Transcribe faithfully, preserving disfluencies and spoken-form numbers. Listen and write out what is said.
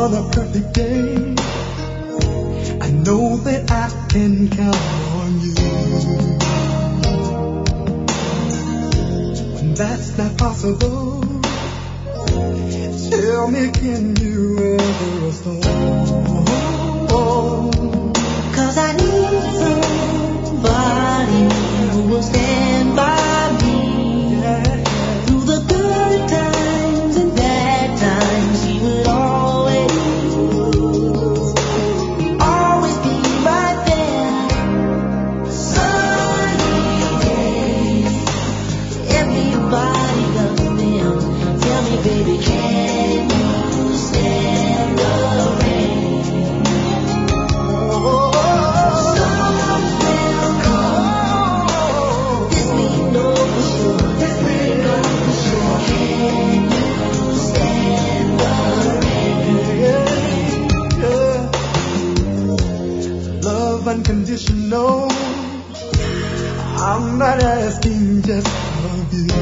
on a perfect day, I know that I can count on you. When that's not possible, tell me, can you ever restore? 'Cause I need somebody who will stand by me, yeah, through the good times and bad times. He would always, always be right there. Sunny days, everybody loves them. Tell me, baby, can you stand the rain? Oh, storms will come. This we know for sure. This we know for sure. Can you stand the rain? Yeah. Love unconditional. I'm not asking just of you.